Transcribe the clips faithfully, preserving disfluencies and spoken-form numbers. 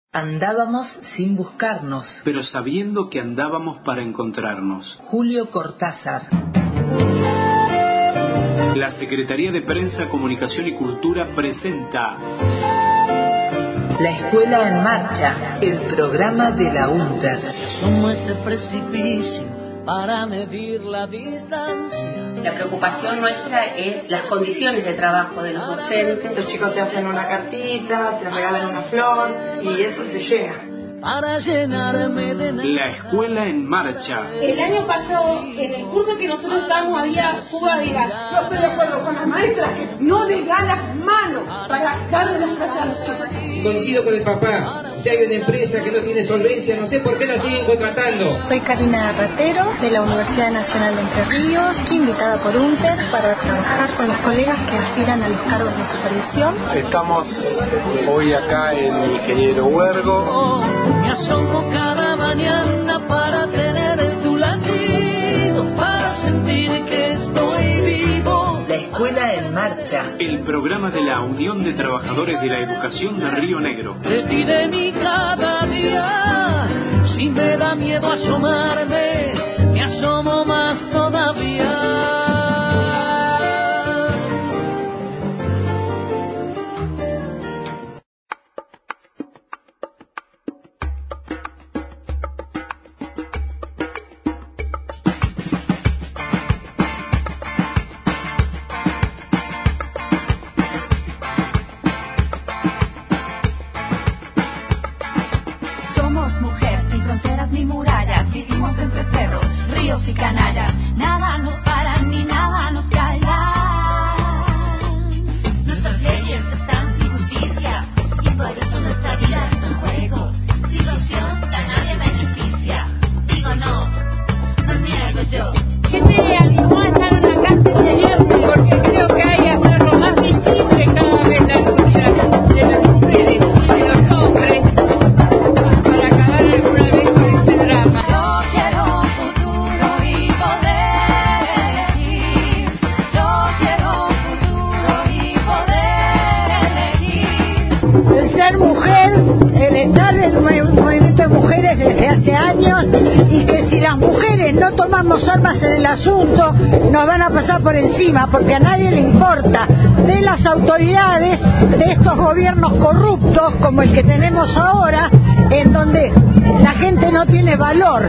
Andábamos sin buscarnos, pero sabiendo que andábamos para encontrarnos. Julio Cortázar. La Secretaría de Prensa, Comunicación y Cultura presenta La Escuela en Marcha, el programa de la UNTER. Somos este precipicio para medir la distancia. La preocupación nuestra es las condiciones de trabajo de los docentes. Los chicos te hacen una cartita, te regalan una flor y eso te llega. Para llenarme de nada. La Escuela en Marcha. El año pasado, en el curso que nosotros estábamos, había fuga de gas. Yo estoy de acuerdo con las maestras que no les dan las manos para darle las clases a los chicos. Coincido con el papá. Si hay una empresa que no tiene solvencia, no sé por qué la siguen contratando. Soy Karina Ratero, de la Universidad Nacional de Entre Ríos, invitada por UNTER para trabajar con los colegas que aspiran a los cargos de supervisión. Estamos hoy acá en Ingeniero Huergo. Me asomo cada mañana para tener tu latido, para sentir que estoy vivo. La Escuela en Marcha, el programa de la Unión de Trabajadores de la Educación de Río Negro. De ti, de mí cada día, si me da miedo asomarme, me asomo más todavía. Asunto nos van a pasar por encima porque a nadie le importa de las autoridades de estos gobiernos corruptos como el que tenemos ahora, en donde la gente no tiene valor,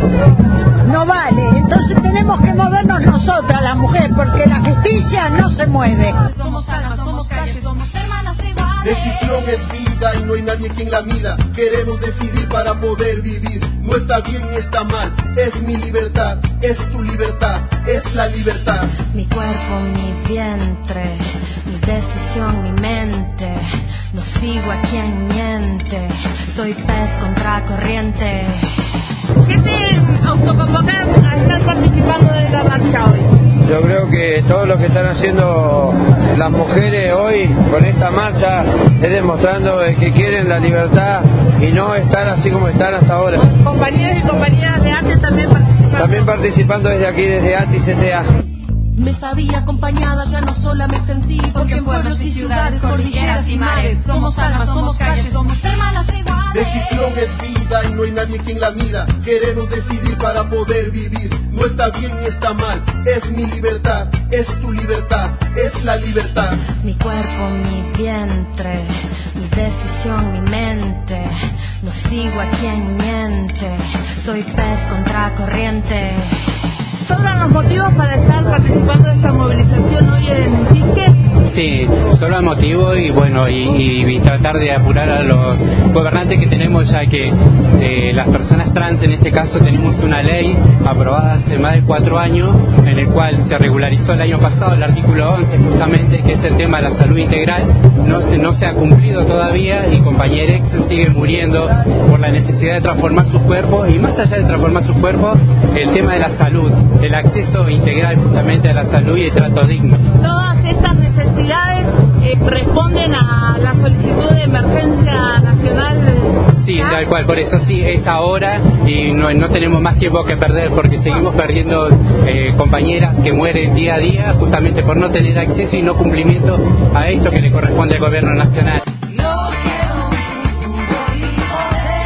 no vale. Entonces tenemos que movernos nosotras, las mujeres, porque la justicia no se mueve. Somos almas, somos calles, somos hermanas iguales. Decisión es vida y no hay nadie quien la mida. Queremos decidir para poder vivir. No está bien ni está mal, es mi libertad, es tu libertad, es la libertad. Mi cuerpo, mi vientre, mi decisión, mi mente. No sigo a quien miente, soy pez contra corriente. ¿Qué te autoconvocan a estar participando de la marcha hoy? Yo creo que todo lo que están haciendo las mujeres hoy con esta marcha es demostrando que quieren la libertad y no estar así como están hasta ahora. Compañeros y compañeras de arte también participando. También participando desde aquí, desde A T I C T A. Me sabía acompañada, ya no sola me sentí, porque en pueblos y ciudades, cordilleras y mares, somos almas, somos calles, somos hermanas iguales. Decisión es vida y no hay nadie quien la mida. Queremos decidir para poder vivir. No está bien ni está mal, es mi libertad, es tu libertad, es la libertad. Mi cuerpo, mi vientre, mi decisión, mi mente. No sigo a quien miente, soy pez contra corriente. ¿Sobran los motivos para estar participando de esta movilización hoy en Iquique? Sí, solo el motivo y bueno y, y tratar de apurar a los gobernantes que tenemos, ya que eh, las personas trans, en este caso tenemos una ley aprobada hace más de cuatro años en el cual se regularizó el año pasado el artículo once, justamente, que es el tema de la salud integral. No se, no se ha cumplido todavía y compañeros siguen muriendo por la necesidad de transformar su cuerpo, y más allá de transformar su cuerpo, el tema de la salud, el acceso integral justamente a la salud y el trato digno. Todas estas necesidades eh, responden a la solicitud de emergencia nacional. Sí, tal cual, por eso sí, es ahora y no, no tenemos más tiempo que perder, porque seguimos perdiendo eh, compañeras que mueren día a día justamente por no tener acceso y no cumplimiento a esto que le corresponde al gobierno nacional. Yo quiero un futuro y poder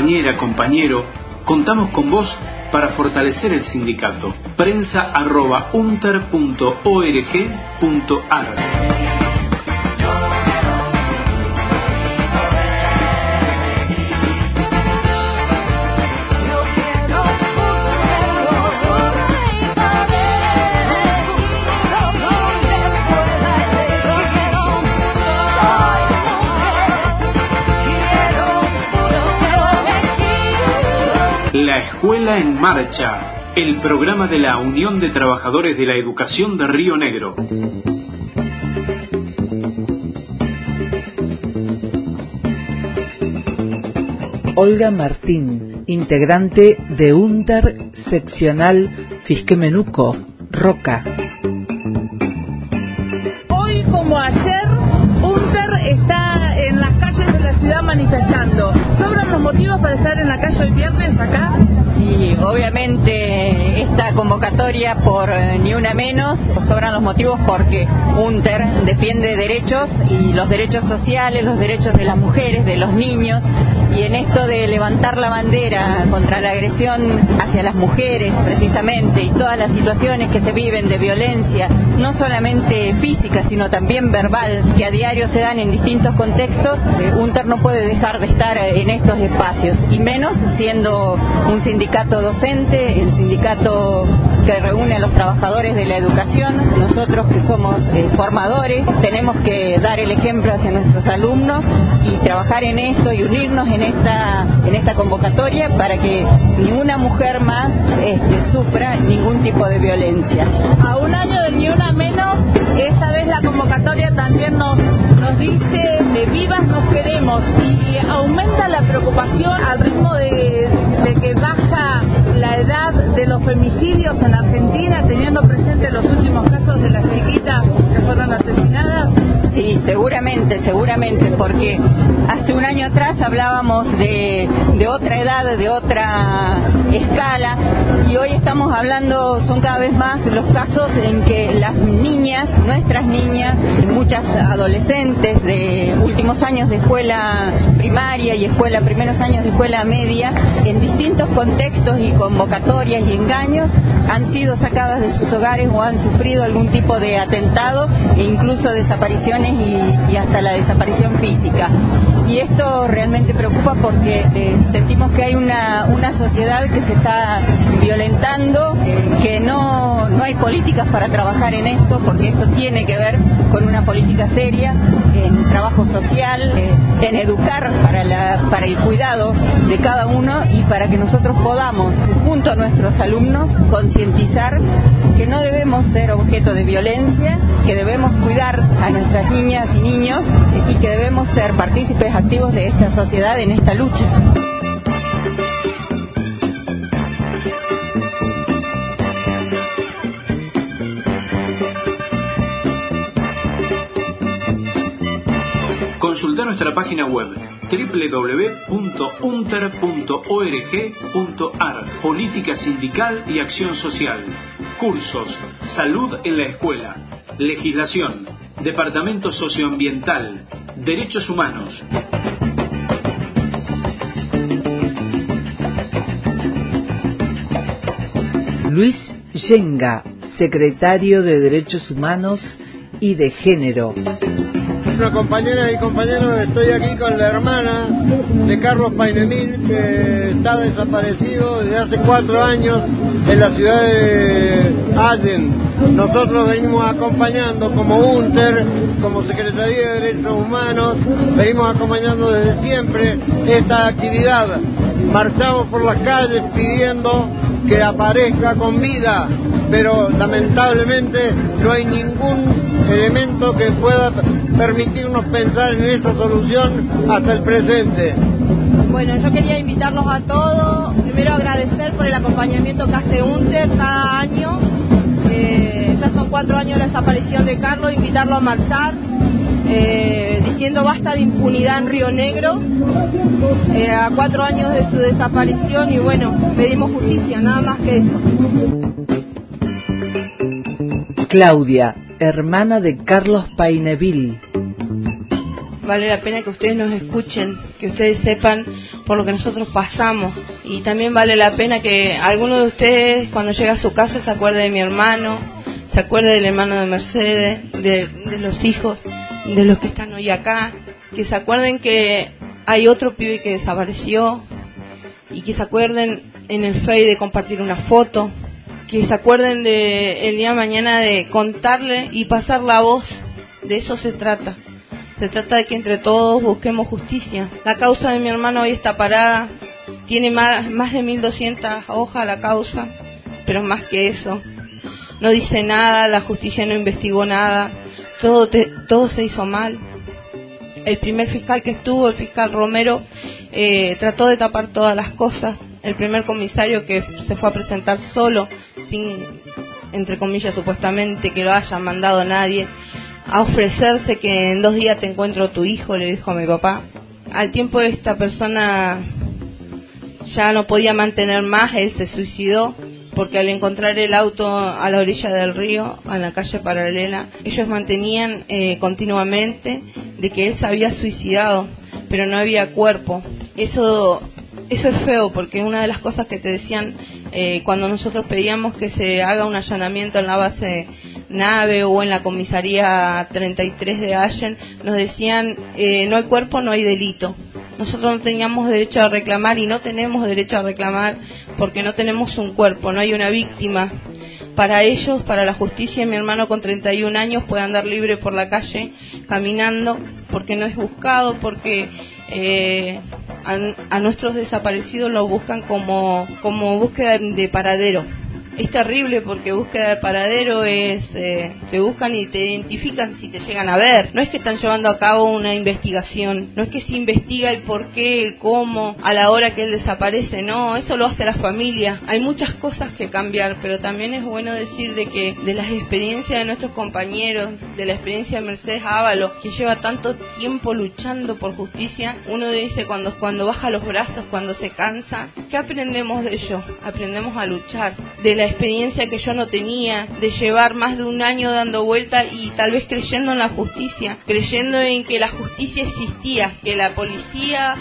compañera, compañero, contamos con vos para fortalecer el sindicato. Prensa arroba unter punto org punto ar. La Escuela en Marcha, el programa de la Unión de Trabajadores de la Educación de Río Negro. Olga Martín, integrante de Unter Seccional Fisquemenuco, Roca. Hoy como ayer, Unter está en las calles de la ciudad manifestando. ¿Sobran los motivos para estar en la calle hoy viernes acá? Y obviamente esta convocatoria por eh, Ni Una Menos, sobran los motivos porque Unter defiende derechos y los derechos sociales, los derechos de las mujeres, de los niños, y en esto de levantar la bandera contra la agresión hacia las mujeres precisamente y todas las situaciones que se viven de violencia, no solamente física sino también verbal, que a diario se dan en distintos contextos, eh, Unter no puede dejar de estar en estos espacios, y menos siendo un sindicato docente, el sindicato que reúne a los trabajadores de la educación. Nosotros que somos eh, formadores tenemos que dar el ejemplo hacia nuestros alumnos y trabajar en esto y unirnos en esta en esta convocatoria para que ninguna mujer más este, sufra ningún tipo de violencia. A un año del Ni Una Menos, esta vez la convocatoria también nos, nos dice de vivas nos queremos, y aumenta la preocupación al ritmo de, de que baja la edad de los femicidios en Argentina, teniendo presente los últimos casos de las chiquitas que fueron asesinadas. Sí, seguramente, seguramente, porque hace un año atrás hablábamos de, de otra edad, de otra escala, y hoy estamos hablando, son cada vez más los casos en que las niñas, nuestras niñas, muchas adolescentes de últimos años de escuela primaria y escuela, primeros años de escuela media, en distintos contextos y convocatorias y engaños, han sido sacadas de sus hogares o han sufrido algún tipo de atentado e incluso desapariciones y, y hasta la desaparición física. Y esto realmente preocupa porque eh, sentimos que hay una, una sociedad que se está violentando, eh, que no, no hay políticas para trabajar en esto, porque esto tiene que ver con una política seria, en trabajo social, eh, en educar para, la, para el cuidado de cada uno y para que nosotros podamos, junto a nuestros alumnos, concientizar que no debemos ser objeto de violencia, que debemos cuidar a nuestras niñas y niños y que debemos ser partícipes activos de esta sociedad en esta lucha. Consulta nuestra página web doble u doble u doble u punto unter punto org punto ar. Política sindical y acción social. Cursos, salud en la escuela, legislación, departamento socioambiental, derechos humanos. Luis Yenga, secretario de Derechos Humanos y de Género. Bueno, compañeras y compañeros, estoy aquí con la hermana de Carlos Painemil, que está desaparecido desde hace cuatro años en la ciudad de Allen. Nosotros venimos acompañando como Unter, como Secretaría de Derechos Humanos, venimos acompañando desde siempre esta actividad. Marchamos por las calles pidiendo que aparezca con vida, pero lamentablemente no hay ningún elemento que pueda permitirnos pensar en esta solución hasta el presente. Bueno, yo quería invitarlos a todos, primero agradecer por el acompañamiento que hace Unter cada año, eh, ya son cuatro años de la desaparición de Carlos, invitarlo a marchar, eh, diciendo basta de impunidad en Río Negro, eh, a cuatro años de su desaparición, y bueno, pedimos justicia, nada más que eso. Claudia, hermana de Carlos Painemil. Vale la pena que ustedes nos escuchen, que ustedes sepan por lo que nosotros pasamos. Y también vale la pena que alguno de ustedes cuando llega a su casa se acuerde de mi hermano, se acuerde del hermano de Mercedes, de, de los hijos, de los que están hoy acá, que se acuerden que hay otro pibe que desapareció y que se acuerden en el Face de compartir una foto, que se acuerden de el día de mañana de contarle y pasar la voz. De eso se trata. Se trata de que entre todos busquemos justicia. La causa de mi hermano hoy está parada, tiene más, más de mil doscientas hojas la causa, pero más que eso, no dice nada, la justicia no investigó nada, todo, te, todo se hizo mal. El primer fiscal que estuvo, el fiscal Romero, eh, trató de tapar todas las cosas. El primer comisario que se fue a presentar solo, sin, entre comillas, supuestamente, que lo haya mandado a nadie, a ofrecerse que en dos días te encuentro tu hijo, le dijo a mi papá. Al tiempo esta persona ya no podía mantener más, él se suicidó, porque al encontrar el auto a la orilla del río, en la calle paralela, ellos mantenían eh, continuamente de que él se había suicidado, pero no había cuerpo. Eso, eso es feo, porque una de las cosas que te decían eh, cuando nosotros pedíamos que se haga un allanamiento en la base Nave o en la comisaría treinta y tres de Allen, nos decían eh, no hay cuerpo, no hay delito. Nosotros no teníamos derecho a reclamar y no tenemos derecho a reclamar porque no tenemos un cuerpo, no hay una víctima. Para ellos, para la justicia, mi hermano con treinta y un años puede andar libre por la calle caminando porque no es buscado, porque eh, a, a nuestros desaparecidos los buscan como, como búsqueda de paradero. Es terrible porque búsqueda de paradero es, eh, te buscan y te identifican si te llegan a ver. No es que están llevando a cabo una investigación, no es que se investiga el por qué, el cómo, a la hora que él desaparece, no, eso lo hace la familia. Hay muchas cosas que cambiar, pero también es bueno decir de que de las experiencias de nuestros compañeros, de la experiencia de Mercedes Ávalo, que lleva tanto tiempo luchando por justicia, uno dice cuando, cuando baja los brazos, cuando se cansa, ¿qué aprendemos de ello? Aprendemos a luchar. De la experiencia que yo no tenía, de llevar más de un año dando vuelta y tal vez creyendo en la justicia, creyendo en que la justicia existía, que la policía,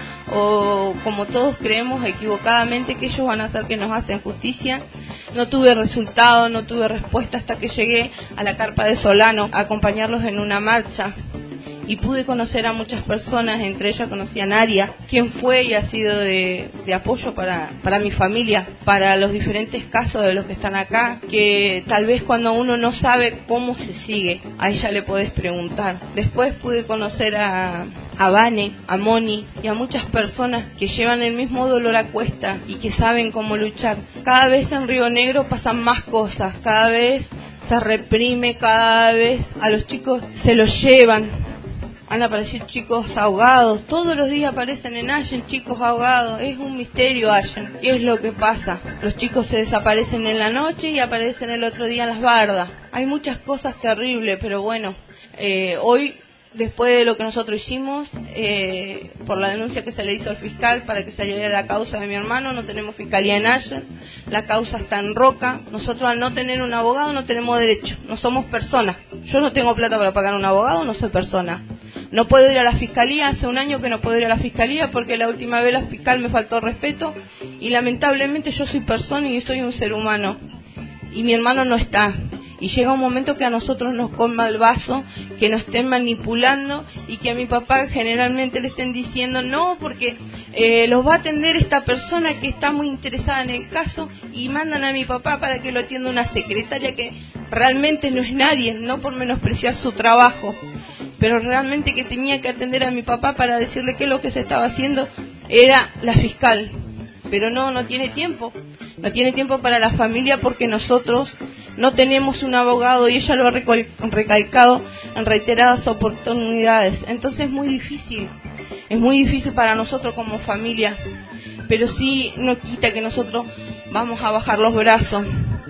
o como todos creemos equivocadamente que ellos van a hacer que nos hacen justicia. No tuve resultado, no tuve respuesta hasta que llegué a la carpa de Solano a acompañarlos en una marcha. Y pude conocer a muchas personas, entre ellas conocí a Naria, quien fue y ha sido de, de apoyo para, para mi familia, para los diferentes casos de los que están acá, que tal vez cuando uno no sabe cómo se sigue, a ella le podés preguntar. Después pude conocer a, a Vane, a Moni y a muchas personas que llevan el mismo dolor a cuesta y que saben cómo luchar. Cada vez en Río Negro pasan más cosas, cada vez se reprime, cada vez a los chicos se los llevan. Han aparecido chicos ahogados, todos los días aparecen en Allen chicos ahogados, es un misterio Allen. ¿Qué es lo que pasa? Los chicos se desaparecen en la noche y aparecen el otro día en las bardas. Hay muchas cosas terribles, pero bueno, eh, hoy, después de lo que nosotros hicimos, eh, por la denuncia que se le hizo al fiscal para que saliera la causa de mi hermano, no tenemos fiscalía en Allen, la causa está en Roca. Nosotros al no tener un abogado no tenemos derecho, no somos personas. Yo no tengo plata para pagar un abogado, no soy persona. No puedo ir a la fiscalía, hace un año que no puedo ir a la fiscalía porque la última vez la fiscal me faltó respeto y lamentablemente yo soy persona y soy un ser humano y mi hermano no está. Y llega un momento que a nosotros nos colma el vaso, que nos estén manipulando y que a mi papá generalmente le estén diciendo no porque eh, los va a atender esta persona que está muy interesada en el caso y mandan a mi papá para que lo atienda una secretaria que realmente no es nadie, no por menospreciar su trabajo, pero realmente que tenía que atender a mi papá para decirle que lo que se estaba haciendo era la fiscal. Pero no, no tiene tiempo, no tiene tiempo para la familia porque nosotros no tenemos un abogado y ella lo ha recalcado en reiteradas oportunidades. Entonces es muy difícil, es muy difícil para nosotros como familia, pero sí no quita que nosotros vamos a bajar los brazos.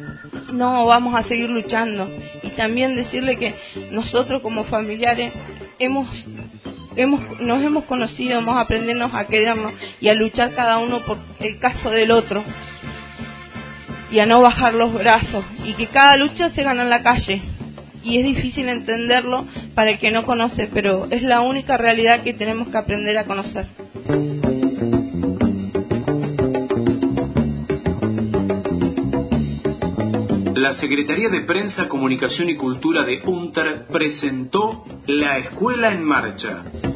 No, vamos a seguir luchando. Y también decirle que nosotros como familiares hemos, hemos, nos hemos conocido, hemos aprendido a querernos y a luchar cada uno por el caso del otro y a no bajar los brazos y que cada lucha se gana en la calle y es difícil entenderlo para el que no conoce, pero es la única realidad que tenemos que aprender a conocer. la Secretaría de Prensa, Comunicación y Cultura de UNTER presentó La Escuela en Marcha.